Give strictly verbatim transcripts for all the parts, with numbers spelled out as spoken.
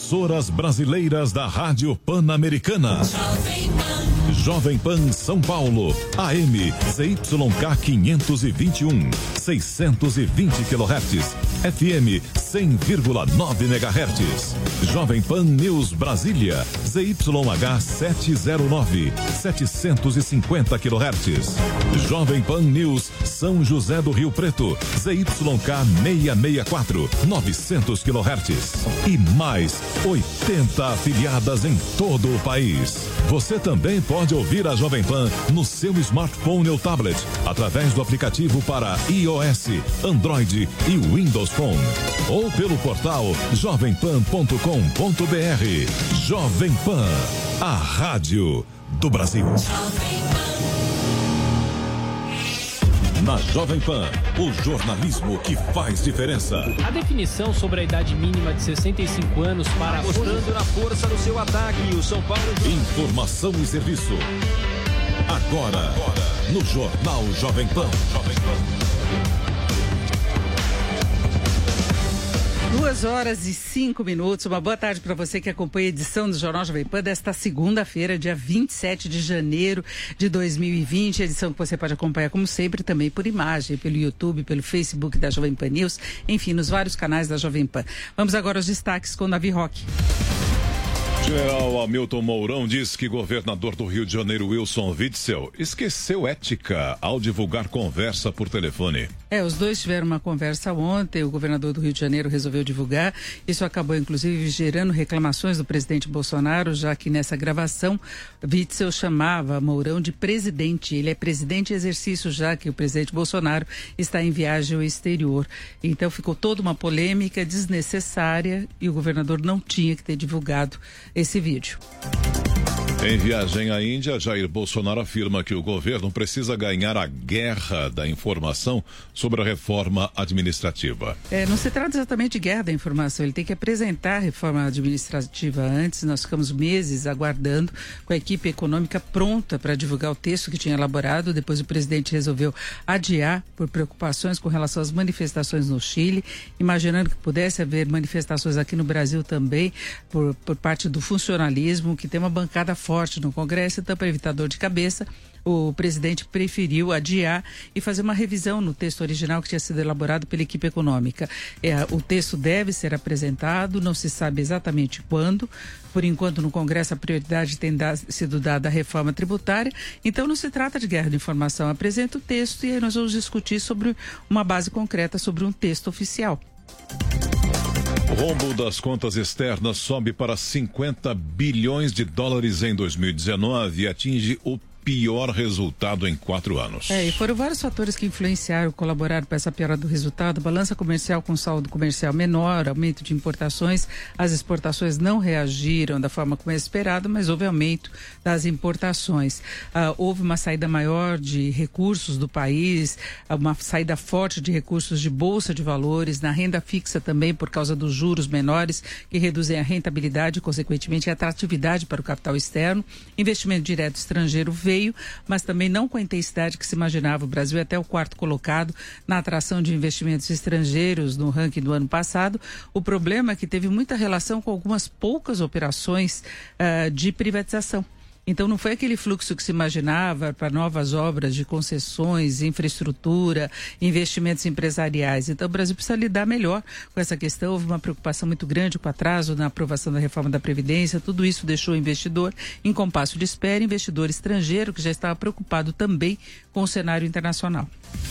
Emissoras brasileiras da Rádio Pan-Americana. Jovem Pan São Paulo, A M Z Y K quinhentos e vinte e um, seiscentos e vinte quilohertz, F M cem vírgula nove megahertz. Jovem Pan News Brasília, Z Y H setecentos e nove, setecentos e cinquenta quilohertz. Jovem Pan News São José do Rio Preto, Z Y K seiscentos e sessenta e quatro, novecentos quilohertz. E mais oitenta afiliadas em todo o país. Você também pode ouvir a Jovem Pan no seu smartphone ou tablet, através do aplicativo para iOS, Android e Windows Phone. Ou pelo portal jovem pan ponto com ponto b r. Jovem Pan, a rádio do Brasil. Na Jovem Pan, o jornalismo que faz diferença. A definição sobre a idade mínima de sessenta e cinco anos para... Apostando na força do seu ataque, o São Paulo... Informação e serviço. Agora, Agora no Jornal Jovem Pan. Jovem Pan. Duas horas e cinco minutos. Uma boa tarde para você que acompanha a edição do Jornal Jovem Pan desta segunda-feira, dia vinte e sete de janeiro de dois mil e vinte. Edição que você pode acompanhar, como sempre, também por imagem, pelo YouTube, pelo Facebook da Jovem Pan News, enfim, nos vários canais da Jovem Pan. Vamos agora aos destaques com o Davi Roque. General Hamilton Mourão diz que governador do Rio de Janeiro, Wilson Witzel, esqueceu ética ao divulgar conversa por telefone. É, os dois tiveram uma conversa ontem, o governador do Rio de Janeiro resolveu divulgar. Isso acabou, inclusive, gerando reclamações do presidente Bolsonaro, já que nessa gravação, Witzel chamava Mourão de presidente. Ele é presidente em exercício, já que o presidente Bolsonaro está em viagem ao exterior. Então ficou toda uma polêmica desnecessária e o governador não tinha que ter divulgado esse vídeo. Em viagem à Índia, Jair Bolsonaro afirma que o governo precisa ganhar a guerra da informação sobre a reforma administrativa. É, não se trata exatamente de guerra da informação, ele tem que apresentar a reforma administrativa antes. Nós ficamos meses aguardando com a equipe econômica pronta para divulgar o texto que tinha elaborado. Depois o presidente resolveu adiar por preocupações com relação às manifestações no Chile, imaginando que pudesse haver manifestações aqui no Brasil também por, por parte do funcionalismo, que tem uma bancada forte no Congresso. Então, para evitar dor de cabeça, o presidente preferiu adiar e fazer uma revisão no texto original que tinha sido elaborado pela equipe econômica. É, o texto deve ser apresentado, não se sabe exatamente quando. Por enquanto, no Congresso, a prioridade tem da, sido dada à reforma tributária. Então, não se trata de guerra de informação. Apresenta o texto e aí nós vamos discutir sobre uma base concreta, sobre um texto oficial. O rombo das contas externas sobe para cinquenta bilhões de dólares em dois mil e dezenove e atinge o pior resultado em quatro anos. É, e foram vários fatores que influenciaram, colaboraram para essa piora do resultado. Balança comercial com saldo comercial menor, aumento de importações. As exportações não reagiram da forma como é esperado, mas houve aumento das importações. Ah, houve uma saída maior de recursos do país, uma saída forte de recursos de bolsa de valores, na renda fixa também, por causa dos juros menores, que reduzem a rentabilidade e, consequentemente, a atratividade para o capital externo. Investimento direto estrangeiro veio, mas também não com a intensidade que se imaginava. O Brasil é até o quarto colocado na atração de investimentos estrangeiros no ranking do ano passado. O problema é que teve muita relação com algumas poucas operações uh, de privatização. Então, não foi aquele fluxo que se imaginava para novas obras de concessões, infraestrutura, investimentos empresariais. Então, o Brasil precisa lidar melhor com essa questão. Houve uma preocupação muito grande com o atraso na aprovação da reforma da Previdência. Tudo isso deixou o investidor em compasso de espera, investidor estrangeiro que já estava preocupado também com o cenário internacional.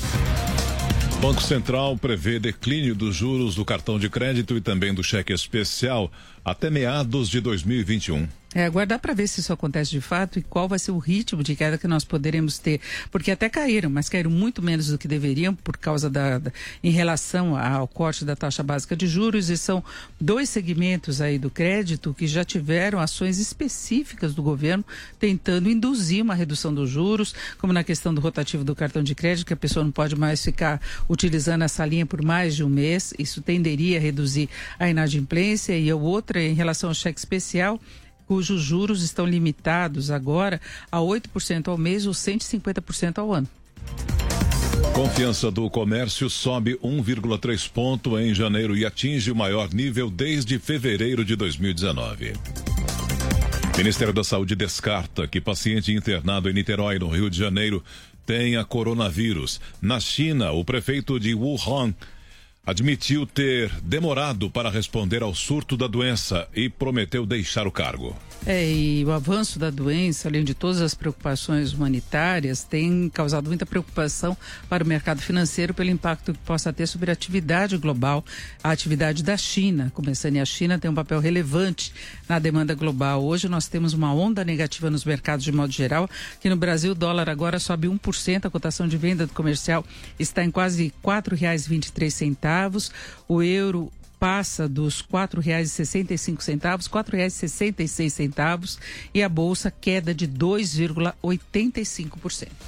O Banco Central prevê declínio dos juros do cartão de crédito e também do cheque especial até meados de dois mil e vinte e um. É, aguardar para ver se isso acontece de fato e qual vai ser o ritmo de queda que nós poderemos ter, porque até caíram, mas caíram muito menos do que deveriam por causa da, da em relação ao corte da taxa básica de juros, e são dois segmentos aí do crédito que já tiveram ações específicas do governo tentando induzir uma redução dos juros, como na questão do rotativo do cartão de crédito, que a pessoa não pode mais ficar utilizando essa linha por mais de um mês. Isso tenderia a reduzir a inadimplência. E a outra, em relação ao cheque especial, cujos juros estão limitados agora a oito por cento ao mês ou cento e cinquenta por cento ao ano. Confiança do comércio sobe um vírgula três ponto em janeiro e atinge o maior nível desde fevereiro de dois mil e dezenove. Ministério da Saúde descarta que paciente internado em Niterói, no Rio de Janeiro, tenha coronavírus. Na China, o prefeito de Wuhan admitiu ter demorado para responder ao surto da doença e prometeu deixar o cargo. É, e o avanço da doença, além de todas as preocupações humanitárias, tem causado muita preocupação para o mercado financeiro pelo impacto que possa ter sobre a atividade global, a atividade da China. Começando, e a China tem um papel relevante na demanda global. Hoje nós temos uma onda negativa nos mercados de modo geral, que no Brasil o dólar agora sobe um por cento, a cotação de venda do comercial está em quase quatro reais e vinte e três centavos, o euro passa dos quatro reais e sessenta e cinco centavos, quatro reais e sessenta e seis centavos e a bolsa queda de dois vírgula oitenta e cinco por cento.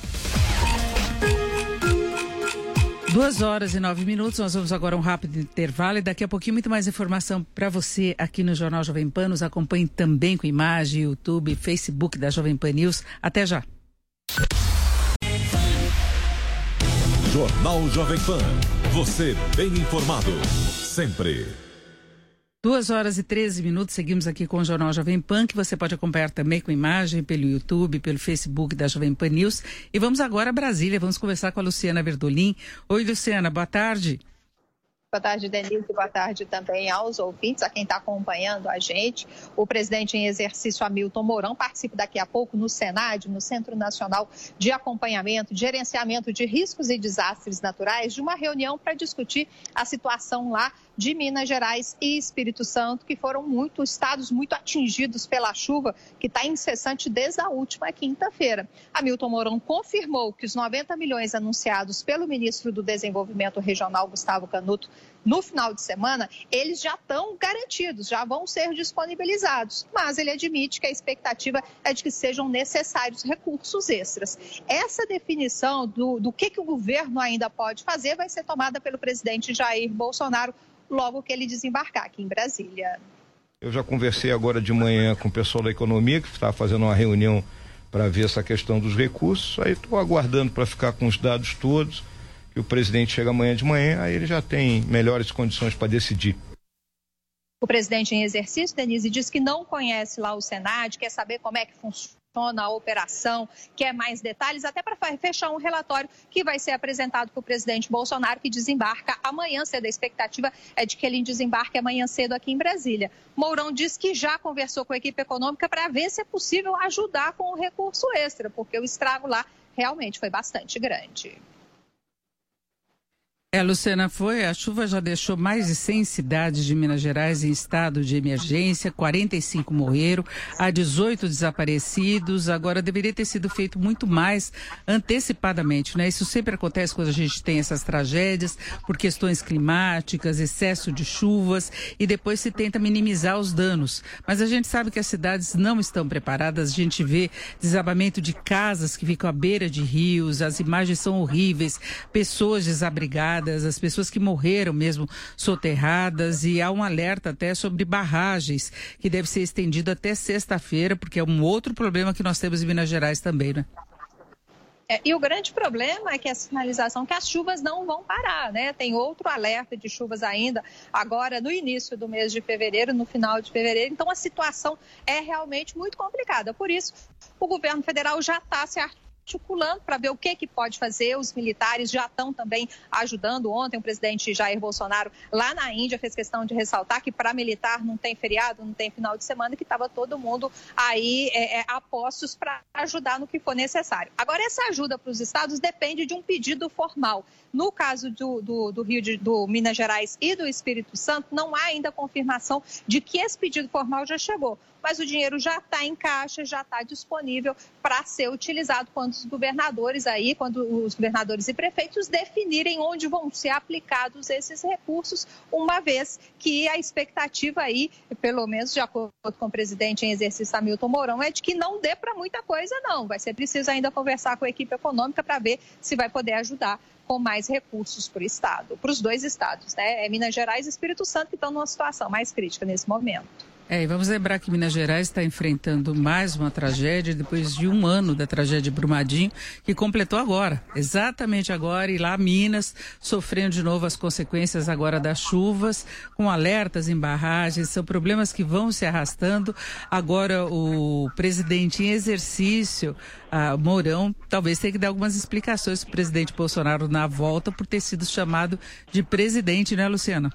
Duas horas e nove minutos, nós vamos agora a um rápido intervalo e daqui a pouquinho muito mais informação para você aqui no Jornal Jovem Pan. Nos acompanhe também com imagem, YouTube, Facebook da Jovem Pan News. Até já. Jornal Jovem Pan. Você bem informado. Sempre. Duas horas e treze minutos, seguimos aqui com o Jornal Jovem Pan, que você pode acompanhar também com imagem pelo YouTube, pelo Facebook da Jovem Pan News. E vamos agora a Brasília, vamos conversar com a Luciana Verdolim. Oi, Luciana, boa tarde. Boa tarde, Denise. Boa tarde também aos ouvintes, a quem está acompanhando a gente. O presidente em exercício, Hamilton Mourão, participa daqui a pouco no Senad, no Centro Nacional de Acompanhamento, de Gerenciamento de Riscos e Desastres Naturais, de uma reunião para discutir a situação lá de Minas Gerais e Espírito Santo, que foram muito, estados muito atingidos pela chuva, que está incessante desde a última quinta-feira. Hamilton Mourão confirmou que os noventa milhões anunciados pelo ministro do Desenvolvimento Regional, Gustavo Canuto, no final de semana, eles já estão garantidos, já vão ser disponibilizados. Mas ele admite que a expectativa é de que sejam necessários recursos extras. Essa definição do, do que, que o governo ainda pode fazer vai ser tomada pelo presidente Jair Bolsonaro logo que ele desembarcar aqui em Brasília. Eu já conversei agora de manhã com o pessoal da economia, que está fazendo uma reunião para ver essa questão dos recursos. Aí estou aguardando para ficar com os dados todos, que o presidente chega amanhã de manhã, aí ele já tem melhores condições para decidir. O presidente em exercício, Denise, diz que não conhece lá o Senad, quer saber como é que funciona a operação, quer mais detalhes, até para fechar um relatório que vai ser apresentado para o presidente Bolsonaro, que desembarca amanhã cedo. A expectativa é de que ele desembarque amanhã cedo aqui em Brasília. Mourão diz que já conversou com a equipe econômica para ver se é possível ajudar com o recurso extra, porque o estrago lá realmente foi bastante grande. É, Luciana, foi, a chuva já deixou mais de cem cidades de Minas Gerais em estado de emergência, quarenta e cinco morreram, há dezoito desaparecidos, agora deveria ter sido feito muito mais antecipadamente, né? Isso sempre acontece quando a gente tem essas tragédias, por questões climáticas, excesso de chuvas, e depois se tenta minimizar os danos. Mas a gente sabe que as cidades não estão preparadas, a gente vê desabamento de casas que ficam à beira de rios, as imagens são horríveis, pessoas desabrigadas, as pessoas que morreram mesmo soterradas, e há um alerta até sobre barragens que deve ser estendido até sexta-feira, porque é um outro problema que nós temos em Minas Gerais também, né? É, e o grande problema é que a sinalização que as chuvas não vão parar, né? Tem outro alerta de chuvas ainda agora no início do mês de fevereiro, no final de fevereiro. Então a situação é realmente muito complicada. Por isso, o governo federal já está se articulando articulando para ver o que, que pode fazer. Os militares já estão também ajudando. Ontem o presidente Jair Bolsonaro lá na Índia fez questão de ressaltar que para militar não tem feriado, não tem final de semana, que estava todo mundo aí é, é, a postos para ajudar no que for necessário. Agora, essa ajuda para os estados depende de um pedido formal. No caso do, do, do Rio de, do Minas Gerais e do Espírito Santo, não há ainda confirmação de que esse pedido formal já chegou. Mas o dinheiro já está em caixa, já está disponível para ser utilizado quando os governadores aí, quando os governadores e prefeitos definirem onde vão ser aplicados esses recursos, uma vez que a expectativa aí, pelo menos de acordo com o presidente em exercício Hamilton Mourão, é de que não dê para muita coisa não. Vai ser preciso ainda conversar com a equipe econômica para ver se vai poder ajudar com mais recursos para o estado, para os dois estados, né? É Minas Gerais e Espírito Santo que estão numa situação mais crítica nesse momento. É, e vamos lembrar que Minas Gerais está enfrentando mais uma tragédia depois de um ano da tragédia de Brumadinho, que completou agora, exatamente agora, e lá Minas sofrendo de novo as consequências agora das chuvas, com alertas em barragens, são problemas que vão se arrastando. Agora o presidente em exercício, ah, Mourão, talvez tenha que dar algumas explicações para o presidente Bolsonaro na volta por ter sido chamado de presidente, né, Luciana?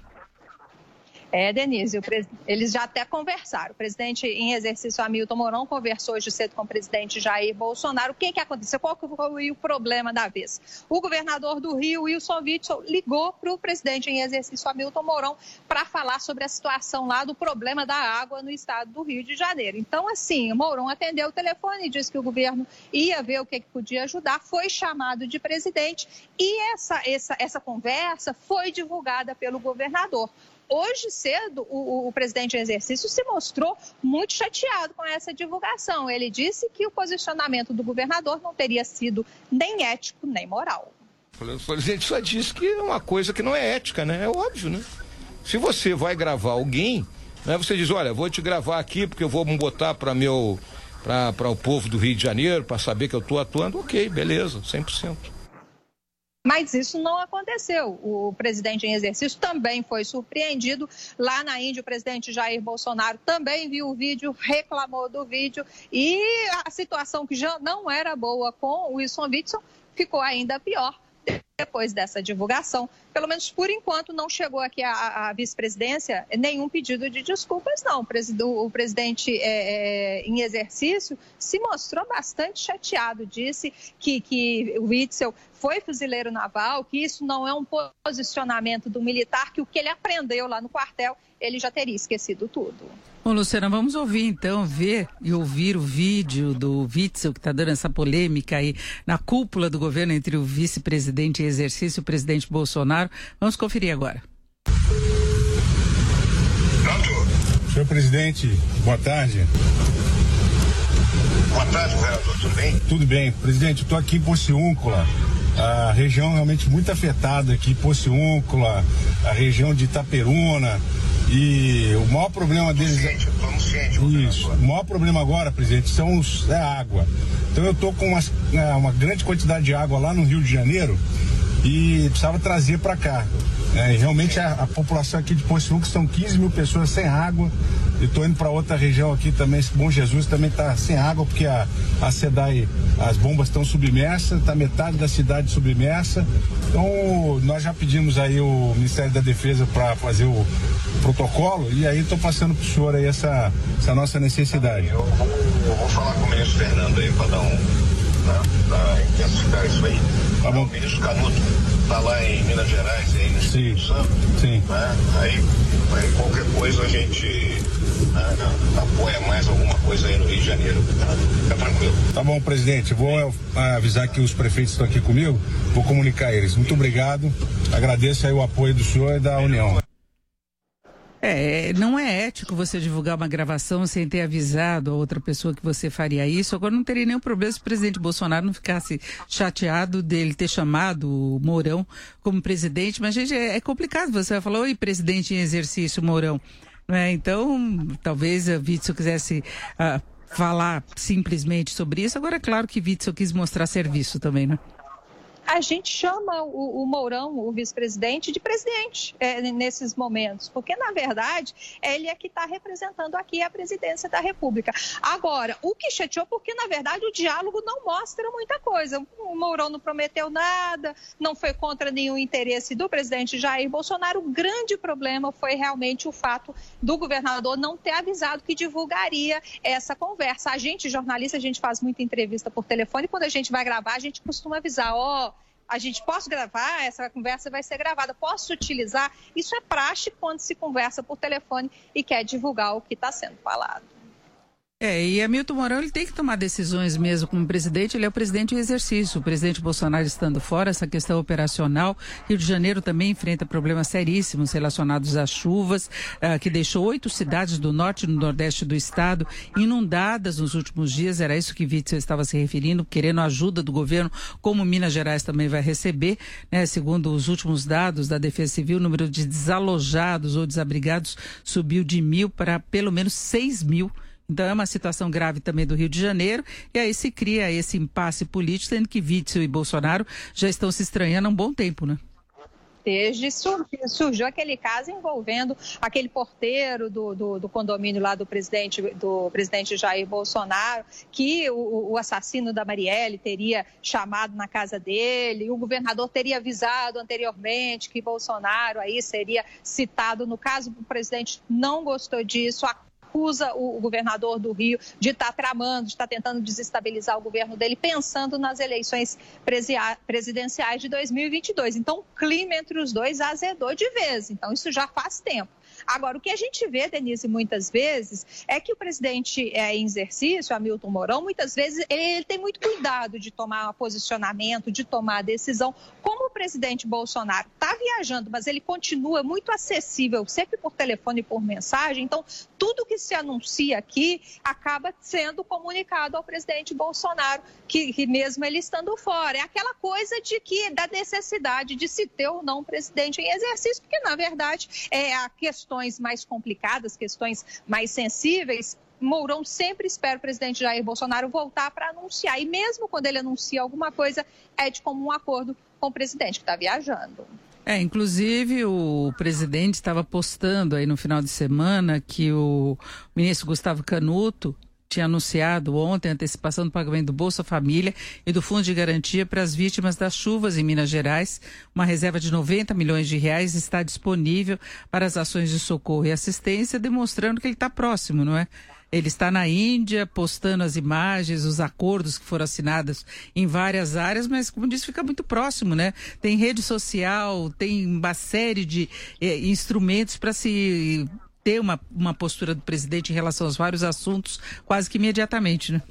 É, Denise, o pres... eles já até conversaram. O presidente em exercício, Hamilton Mourão, conversou hoje cedo com o presidente Jair Bolsonaro. O que que aconteceu? Qual que foi o problema da vez? O governador do Rio, Wilson Witzel, ligou para o presidente em exercício, Hamilton Mourão, para falar sobre a situação lá do problema da água no estado do Rio de Janeiro. Então, assim, o Mourão atendeu o telefone e disse que o governo ia ver o que, que podia ajudar, foi chamado de presidente e essa, essa, essa conversa foi divulgada pelo governador. Hoje cedo, o, o presidente em exercício se mostrou muito chateado com essa divulgação. Ele disse que o posicionamento do governador não teria sido nem ético, nem moral. O presidente só disse que é uma coisa que não é ética, né? É óbvio, né? Se você vai gravar alguém, né, você diz, olha, vou te gravar aqui porque eu vou botar para meu, para o povo do Rio de Janeiro, para saber que eu estou atuando, ok, beleza, cem por cento. Mas isso não aconteceu. O presidente em exercício também foi surpreendido. Lá na Índia, o presidente Jair Bolsonaro também viu o vídeo, reclamou do vídeo. E a situação que já não era boa com o Wilson Witzel ficou ainda pior depois dessa divulgação. Pelo menos por enquanto não chegou aqui à, à vice-presidência nenhum pedido de desculpas, não. O, presid, o presidente é, é, em exercício se mostrou bastante chateado, disse que, que o Witzel foi fuzileiro naval, que isso não é um posicionamento do militar, que o que ele aprendeu lá no quartel, ele já teria esquecido tudo. Bom, Luciana, vamos ouvir então, ver e ouvir o vídeo do Witzel, que está dando essa polêmica aí na cúpula do governo entre o vice-presidente em exercício e o presidente Bolsonaro. Vamos conferir agora. Senhor presidente, boa tarde. Boa tarde, governador, tudo bem? Tudo bem. Presidente, eu estou aqui em Pociúncula, a região realmente muito afetada aqui, Pociúncula, a região de Itaperuna, e o maior problema deles... Ciente, eu ciente, Isso, o maior problema agora, presidente, são os, é a água. Então eu estou com umas, uma grande quantidade de água lá no Rio de Janeiro e precisava trazer para cá. É, realmente a, a população aqui de Pociúncula são quinze mil pessoas sem água. Eu estou indo para outra região aqui também, Bom Jesus também está sem água, porque a, a SEDAI, as bombas estão submersas, está metade da cidade submersa. Então nós já pedimos aí o Ministério da Defesa para fazer o protocolo, e aí estou passando para o senhor aí essa, essa nossa necessidade. Eu vou, eu vou falar com o ministro Fernando aí para dar um, né, para intensificar isso aí. Tá bom. O ministro Canuto está lá em Minas Gerais, aí no Espírito Santo. Sim. Né? Aí, aí qualquer coisa a gente né, apoia mais alguma coisa aí no Rio de Janeiro. Tá? Fica tranquilo. Tá bom, presidente. Vou avisar que os prefeitos estão aqui comigo, vou comunicar a eles. Muito obrigado. Agradeço aí o apoio do senhor e da União. É, não é ético você divulgar uma gravação sem ter avisado a outra pessoa que você faria isso. Agora não teria nenhum problema se o presidente Bolsonaro não ficasse chateado dele ter chamado o Mourão como presidente. Mas, gente, é, é complicado. Você vai falar, oi, presidente em exercício, Mourão. Não é? Então, talvez a Witzel quisesse uh, falar simplesmente sobre isso. Agora, é claro que Witzel quis mostrar serviço também, né? A gente chama o, o Mourão, o vice-presidente, de presidente é, nesses momentos, porque, na verdade, ele é que está representando aqui a presidência da República. Agora, o que chateou, porque, na verdade, o diálogo não mostra muita coisa. O Mourão não prometeu nada, não foi contra nenhum interesse do presidente Jair Bolsonaro. O grande problema foi realmente o fato do governador não ter avisado que divulgaria essa conversa. A gente, jornalista, a gente faz muita entrevista por telefone, e quando a gente vai gravar, a gente costuma avisar, ó... Oh, a gente posso gravar, essa conversa vai ser gravada, posso utilizar? Isso é praxe quando se conversa por telefone e quer divulgar o que está sendo falado. É, e Hamilton Mourão, ele tem que tomar decisões mesmo como presidente, ele é o presidente em exercício, o presidente Bolsonaro estando fora, essa questão operacional. Rio de Janeiro também enfrenta problemas seríssimos relacionados às chuvas, uh, que deixou oito cidades do norte e do nordeste do estado inundadas nos últimos dias, era isso que Witzel estava se referindo, querendo ajuda do governo, como Minas Gerais também vai receber, né? Segundo os últimos dados da Defesa Civil, o número de desalojados ou desabrigados subiu de mil para pelo menos seis mil. Então é uma situação grave também do Rio de Janeiro, e aí se cria esse impasse político, sendo que Witzel e Bolsonaro já estão se estranhando há um bom tempo, né? Desde surgiu, surgiu aquele caso envolvendo aquele porteiro do, do, do condomínio lá do presidente, do presidente Jair Bolsonaro, que o, o assassino da Marielle teria chamado na casa dele, o governador teria avisado anteriormente que Bolsonaro aí seria citado no caso. O presidente não gostou disso, a acusa o governador do Rio de estar tramando, de estar tentando desestabilizar o governo dele, pensando nas eleições presidenciais de dois mil e vinte e dois. Então, o clima entre os dois azedou de vez. Então, isso já faz tempo. Agora, o que a gente vê, Denise, muitas vezes, é que o presidente é, em exercício, Hamilton Mourão, muitas vezes ele, ele tem muito cuidado de tomar posicionamento, de tomar decisão. Como o presidente Bolsonaro está viajando, mas ele continua muito acessível, sempre por telefone e por mensagem, então tudo que se anuncia aqui acaba sendo comunicado ao presidente Bolsonaro, que, que mesmo ele estando fora. É aquela coisa de que, da necessidade de se ter ou não um presidente em exercício, porque, na verdade, é a questão questões mais complicadas, questões mais sensíveis, Mourão sempre espera o presidente Jair Bolsonaro voltar para anunciar. E mesmo quando ele anuncia alguma coisa, é de comum acordo com o presidente que está viajando. É, inclusive o presidente estava postando aí no final de semana que o ministro Gustavo Canuto tinha anunciado ontem a antecipação do pagamento do Bolsa Família e do Fundo de Garantia para as vítimas das chuvas em Minas Gerais. Uma reserva de noventa milhões de reais está disponível para as ações de socorro e assistência, demonstrando que ele está próximo, não é? Ele está na Índia, postando as imagens, os acordos que foram assinados em várias áreas, mas, como disse, fica muito próximo, né? Tem rede social, tem uma série de eh, instrumentos para se ter uma, uma postura do presidente em relação aos vários assuntos quase que imediatamente, né?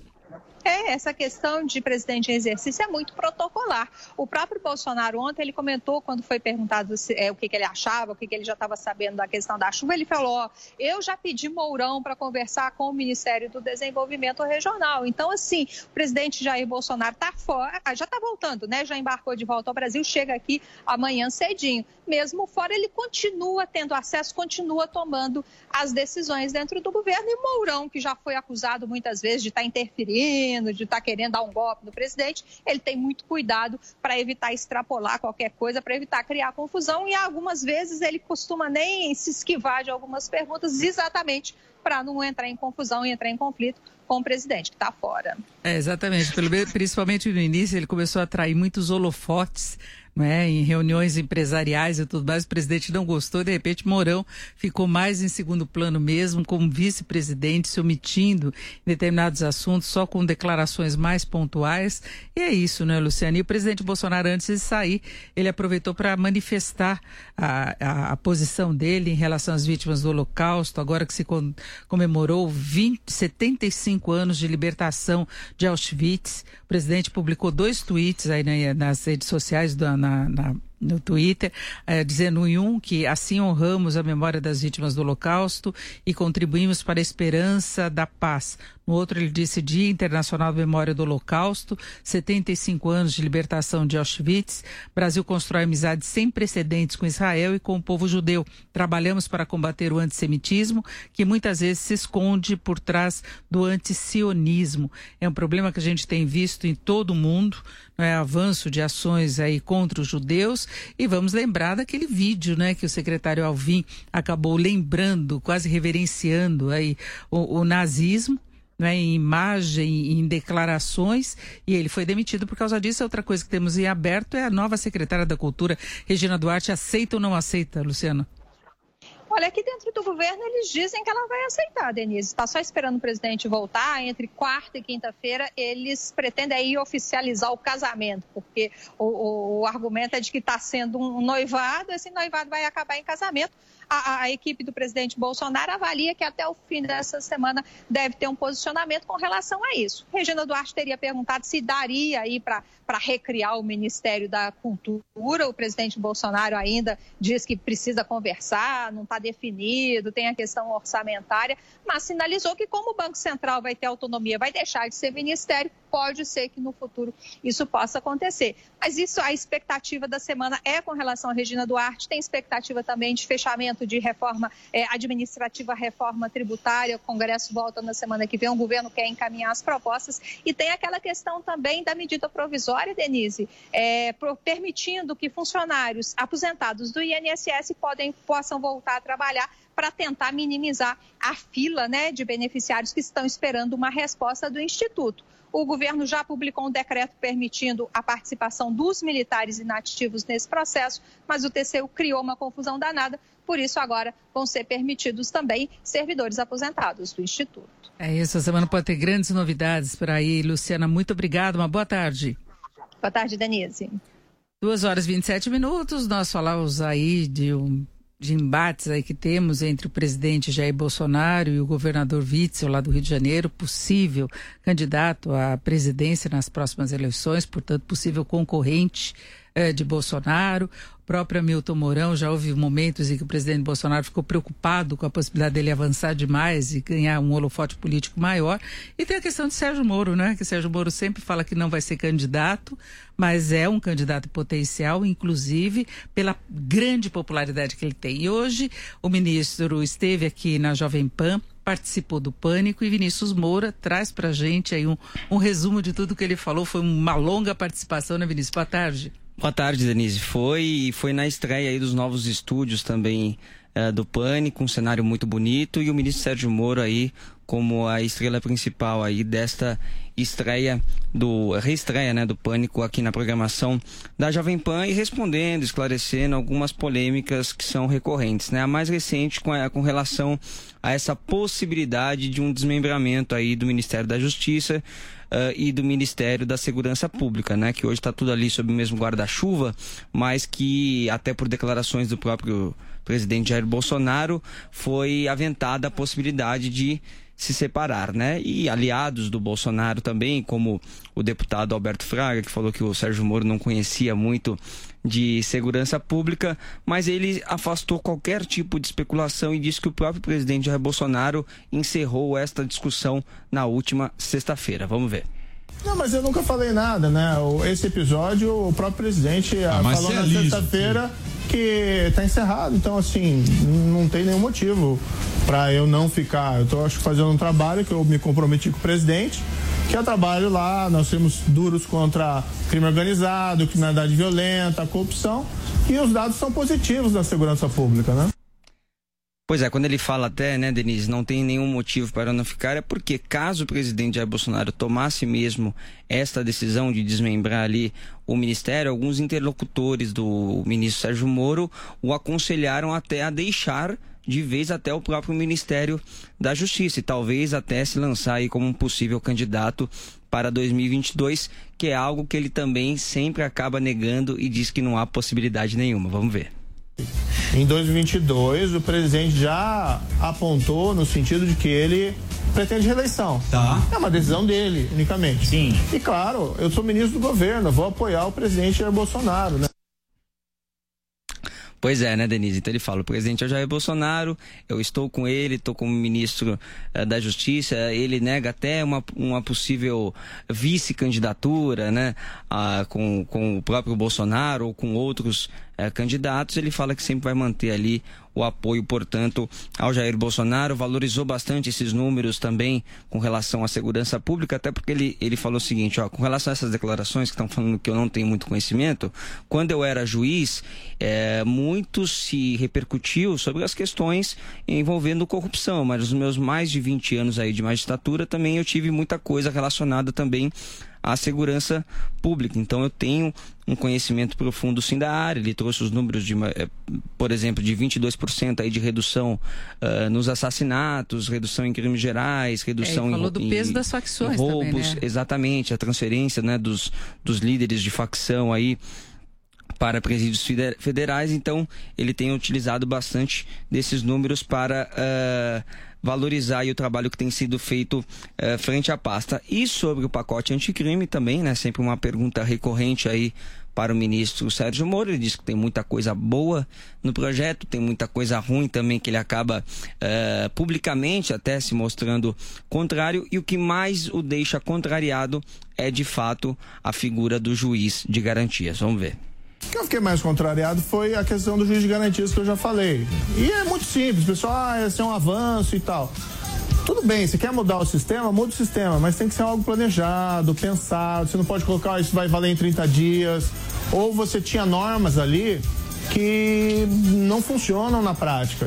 É, essa questão de presidente em exercício é muito protocolar. O próprio Bolsonaro ontem, ele comentou, quando foi perguntado se, é, o que, que ele achava, o que, que ele já estava sabendo da questão da chuva, ele falou, ó, eu já pedi Mourão para conversar com o Ministério do Desenvolvimento Regional. Então, assim, o presidente Jair Bolsonaro está fora, já está voltando, né? Já embarcou de volta ao Brasil, chega aqui amanhã cedinho. Mesmo fora, ele continua tendo acesso, continua tomando as decisões dentro do governo. E Mourão, que já foi acusado muitas vezes de estar tá interferindo, de estar querendo dar um golpe no presidente, ele tem muito cuidado para evitar extrapolar qualquer coisa, para evitar criar confusão, e algumas vezes ele costuma nem se esquivar de algumas perguntas, exatamente para não entrar em confusão e entrar em conflito com o presidente que está fora. É, exatamente, principalmente no início ele começou a atrair muitos holofotes, não é? Em reuniões empresariais e tudo mais, o presidente não gostou, de repente Mourão ficou mais em segundo plano mesmo, como vice-presidente, se omitindo em determinados assuntos, só com declarações mais pontuais, e é isso, né, Luciane? E o presidente Bolsonaro, antes de sair, ele aproveitou para manifestar a, a, a posição dele em relação às vítimas do Holocausto, agora que se com, comemorou vinte, setenta e cinco anos de libertação de Auschwitz. O presidente publicou dois tweets aí, né, nas redes sociais, da Na, na, no Twitter, eh, dizendo em um que assim honramos a memória das vítimas do Holocausto e contribuímos para a esperança da paz. No outro ele disse Dia Internacional da Memória do Holocausto, setenta e cinco anos de libertação de Auschwitz. Brasil constrói amizades sem precedentes com Israel e com o povo judeu. Trabalhamos para combater o antissemitismo, que muitas vezes se esconde por trás do antisionismo. É um problema que a gente tem visto em todo o mundo, não é? Avanço de ações aí contra os judeus. E vamos lembrar daquele vídeo, né, que o secretário Alvim acabou lembrando, quase reverenciando aí o, o nazismo, né, em imagem, em declarações, e ele foi demitido por causa disso. Outra coisa que temos em aberto é a nova secretária da Cultura, Regina Duarte. Aceita ou não aceita, Luciana? Olha, aqui dentro do governo eles dizem que ela vai aceitar, Denise. Está só esperando o presidente voltar. Entre quarta e quinta-feira eles pretendem aí oficializar o casamento, porque o, o, o argumento é de que está sendo um noivado, esse noivado vai acabar em casamento. a, a equipe do presidente Bolsonaro avalia que até o fim dessa semana deve ter um posicionamento com relação a isso. Regina Duarte teria perguntado se daria aí para para recriar o Ministério da Cultura. O presidente Bolsonaro ainda diz que precisa conversar, não está definido, tem a questão orçamentária, mas sinalizou que como o Banco Central vai ter autonomia, vai deixar de ser ministério, pode ser que no futuro isso possa acontecer. Mas isso, a expectativa da semana é com relação a Regina Duarte, tem expectativa também de fechamento de reforma é, administrativa, reforma tributária, o Congresso volta na semana que vem, o governo quer encaminhar as propostas, e tem aquela questão também da medida provisória, Denise, é, permitindo que funcionários aposentados do I N S S podem, possam voltar a trabalhar para tentar minimizar a fila, né, de beneficiários que estão esperando uma resposta do Instituto. O governo já publicou um decreto permitindo a participação dos militares inativos nesse processo, mas o T C U criou uma confusão danada, por isso agora vão ser permitidos também servidores aposentados do Instituto. É isso, a semana pode ter grandes novidades por aí. Luciana, muito obrigada, uma boa tarde. Boa tarde, Denise. duas horas e vinte e sete minutos, nós falamos aí de, um, de embates aí que temos entre o presidente Jair Bolsonaro e o governador Witzel lá do Rio de Janeiro, possível candidato à presidência nas próximas eleições, portanto possível concorrente eh, de Bolsonaro. O próprio Hamilton Mourão, já houve momentos em que o presidente Bolsonaro ficou preocupado com a possibilidade dele avançar demais e ganhar um holofote político maior. E tem a questão de Sérgio Moro, né? Que Sérgio Moro sempre fala que não vai ser candidato, mas é um candidato potencial, inclusive pela grande popularidade que ele tem. E hoje o ministro esteve aqui na Jovem Pan, participou do Pânico, e Vinícius Moura traz pra gente aí um, um resumo de tudo que ele falou. Foi uma longa participação, né, Vinícius? Boa tarde. Boa tarde, Denise. Foi, foi na estreia aí dos novos estúdios também uh, do Pânico, um cenário muito bonito, e o ministro Sérgio Moro aí como a estrela principal aí desta estreia, do reestreia, né, do Pânico aqui na programação da Jovem Pan, e respondendo, esclarecendo algumas polêmicas que são recorrentes, né? A mais recente com, a, com relação a essa possibilidade de um desmembramento aí do Ministério da Justiça Uh, e do Ministério da Segurança Pública, né? Que hoje está tudo ali sob o mesmo guarda-chuva, mas que até por declarações do próprio presidente Jair Bolsonaro foi aventada a possibilidade de se separar, né? E aliados do Bolsonaro também, como o deputado Alberto Fraga, que falou que o Sérgio Moro não conhecia muito de segurança pública, mas ele afastou qualquer tipo de especulação e disse que o próprio presidente Jair Bolsonaro encerrou esta discussão na última sexta-feira. Vamos ver. Não, mas eu nunca falei nada, né? Esse episódio, o próprio presidente ah, falou na sexta-feira que está encerrado. Então, assim, não tem nenhum motivo para eu não ficar. Eu estou, acho, fazendo um trabalho que eu me comprometi com o presidente, que é o trabalho lá, nós temos duros contra crime organizado, criminalidade violenta, corrupção, e os dados são positivos da segurança pública, né? Pois é, quando ele fala até, né, Denise, não tem nenhum motivo para não ficar, é porque caso o presidente Jair Bolsonaro tomasse mesmo esta decisão de desmembrar ali o ministério, alguns interlocutores do ministro Sérgio Moro o aconselharam até a deixar de vez até o próprio Ministério da Justiça, e talvez até se lançar aí como um possível candidato para dois mil e vinte e dois, que é algo que ele também sempre acaba negando e diz que não há possibilidade nenhuma. Vamos ver. Em dois mil e vinte e dois, o presidente já apontou no sentido de que ele pretende reeleição. Tá. É uma decisão dele, unicamente. Sim. E claro, eu sou ministro do governo, eu vou apoiar o presidente Jair Bolsonaro, né? Pois é, né, Denise? Então ele fala, o presidente é o Jair Bolsonaro, eu estou com ele, estou como ministro uh, da Justiça, ele nega até uma, uma possível vice-candidatura, né, uh, com, com o próprio Bolsonaro ou com outros uh, candidatos. Ele fala que sempre vai manter ali o apoio, portanto, ao Jair Bolsonaro. Valorizou bastante esses números também com relação à segurança pública, até porque ele, ele falou o seguinte, ó, com relação a essas declarações que estão falando que eu não tenho muito conhecimento, quando eu era juiz, é, muito se repercutiu sobre as questões envolvendo corrupção, mas nos meus mais de vinte anos aí de magistratura também eu tive muita coisa relacionada também à segurança pública. Então eu tenho um conhecimento profundo sim da área. Ele trouxe os números de, por exemplo, de vinte e dois por cento aí de redução uh, nos assassinatos, redução em crimes gerais, redução é, falou em, do em, peso das facções em roubos, também, né? Exatamente, a transferência, né, dos, dos líderes de facção aí para presídios federais, então ele tem utilizado bastante desses números para uh, valorizar aí o trabalho que tem sido feito uh, frente à pasta. E sobre o pacote anticrime também, né, sempre uma pergunta recorrente aí para o ministro Sérgio Moro. Ele diz que tem muita coisa boa no projeto, tem muita coisa ruim também, que ele acaba uh, publicamente até se mostrando contrário, e o que mais o deixa contrariado é de fato a figura do juiz de garantias. Vamos ver. O que eu fiquei mais contrariado foi a questão do juiz de garantias, que eu já falei. E é muito simples, pessoal, ah, esse é um avanço e tal. Tudo bem, você quer mudar o sistema, muda o sistema, mas tem que ser algo planejado, pensado. Você não pode colocar, isso vai valer em trinta dias. Ou você tinha normas ali que não funcionam na prática.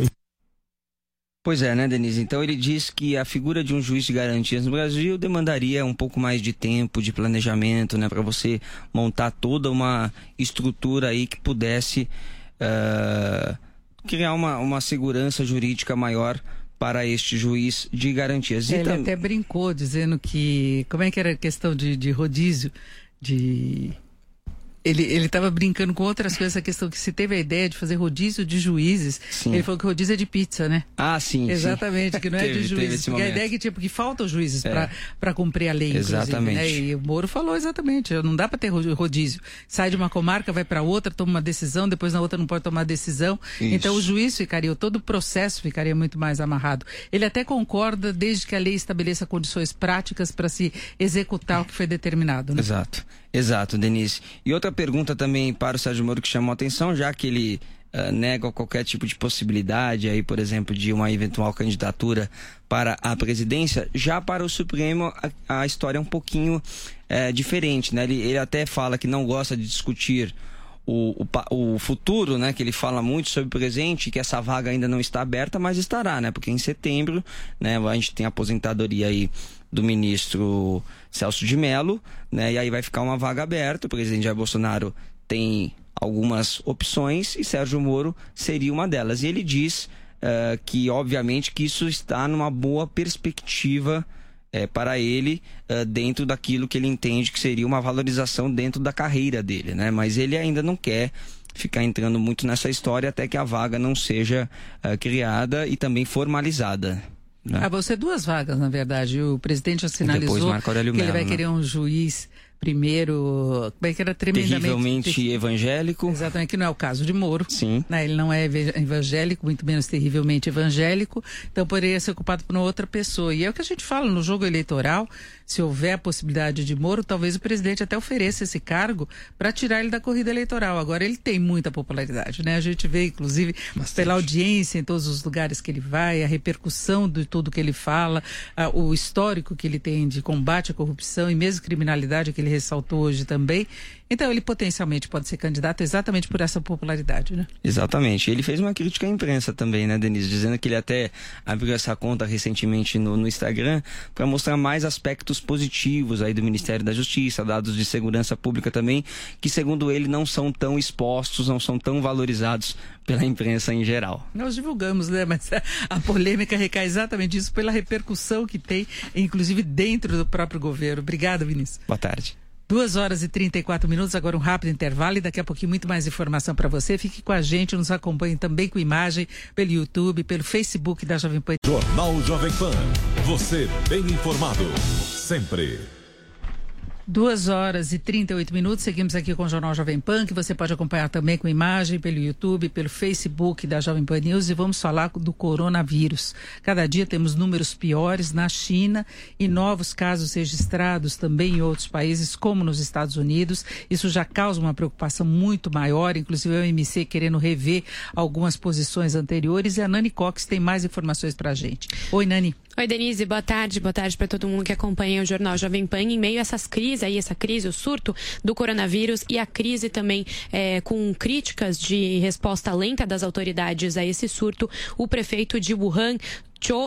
Pois é, né, Denise? Então ele diz que a figura de um juiz de garantias no Brasil demandaria um pouco mais de tempo, de planejamento, né, para você montar toda uma estrutura aí que pudesse uh, criar uma, uma segurança jurídica maior para este juiz de garantias. Ele tam... até brincou dizendo que, como é que era a questão de, de rodízio, de... Ele ele estava brincando com outras coisas, essa questão que se teve a ideia de fazer rodízio de juízes, sim. Ele falou que rodízio é de pizza, né? Ah, sim. Exatamente, sim. Que não é teve, de juízes. Porque a ideia é que, tipo, que faltam juízes é. para cumprir a lei, exatamente. Né? E o Moro falou exatamente, não dá para ter rodízio. Sai de uma comarca, vai para outra, toma uma decisão, depois na outra não pode tomar decisão. Isso. Então o juiz ficaria, todo o processo ficaria muito mais amarrado. Ele até concorda desde que a lei estabeleça condições práticas para se executar o que foi determinado, né? Exato. Exato, Denise. E outra pergunta também para o Sérgio Moro que chamou a atenção, já que ele uh, nega qualquer tipo de possibilidade, aí, por exemplo, de uma eventual candidatura para a presidência, já para o Supremo a, a história é um pouquinho uh, diferente, né? Ele, ele até fala que não gosta de discutir O, o, o futuro, né, que ele fala muito sobre o presente, que essa vaga ainda não está aberta, mas estará, né, porque em setembro, né, a gente tem a aposentadoria aí do ministro Celso de Mello, né, e aí vai ficar uma vaga aberta. O presidente Jair Bolsonaro tem algumas opções e Sérgio Moro seria uma delas. E ele diz uh, que, obviamente, que isso está numa boa perspectiva É, para ele, uh, dentro daquilo que ele entende que seria uma valorização dentro da carreira dele, né? Mas ele ainda não quer ficar entrando muito nessa história até que a vaga não seja uh, criada e também formalizada, né? Ah, vão ser duas vagas, na verdade. O presidente sinalizou que Mello, ele vai né? querer um juiz primeiro, como é que era, tremendamente terrivelmente ter... evangélico. Exatamente, que não é o caso de Moro. Sim. Né? Ele não é evangélico, muito menos terrivelmente evangélico, então poderia ser ocupado por uma outra pessoa. E é o que a gente fala no jogo eleitoral, se houver a possibilidade de Moro, talvez o presidente até ofereça esse cargo para tirar ele da corrida eleitoral. Agora, ele tem muita popularidade, né? A gente vê, inclusive, bastante, pela audiência em todos os lugares que ele vai, a repercussão de tudo que ele fala, a, o histórico que ele tem de combate à corrupção e mesmo criminalidade que ele ressaltou hoje também. Então ele potencialmente pode ser candidato exatamente por essa popularidade, né? Exatamente. Ele fez uma crítica à imprensa também, né, Denise? Dizendo que ele até abriu essa conta recentemente no, no Instagram para mostrar mais aspectos positivos aí do Ministério da Justiça, dados de segurança pública também, que segundo ele não são tão expostos, não são tão valorizados pela imprensa em geral. Nós divulgamos, né? Mas a, a polêmica recai exatamente isso pela repercussão que tem, inclusive dentro do próprio governo. Obrigada, Vinícius. Boa tarde. duas horas e trinta e quatro minutos, agora um rápido intervalo e daqui a pouquinho muito mais informação para você. Fique com a gente, nos acompanhe também com imagem pelo YouTube, pelo Facebook da Jovem Pan. Jornal Jovem Pan, você bem informado, sempre. duas horas e trinta e oito minutos, seguimos aqui com o Jornal Jovem Pan, que você pode acompanhar também com imagem pelo YouTube, pelo Facebook da Jovem Pan News, e vamos falar do coronavírus. Cada dia temos números piores na China e novos casos registrados também em outros países, como nos Estados Unidos. Isso já causa uma preocupação muito maior, inclusive a O M C querendo rever algumas posições anteriores, e a Nani Cox tem mais informações pra gente. Oi, Nani. Oi, Denise, boa tarde, boa tarde para todo mundo que acompanha o Jornal Jovem Pan. Em meio a essas crises aí, essa crise, o surto do coronavírus e a crise também é, com críticas de resposta lenta das autoridades a esse surto, o prefeito de Wuhan, Zhou